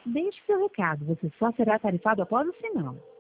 Deixe seu recado, você só será tarifado após o sinal.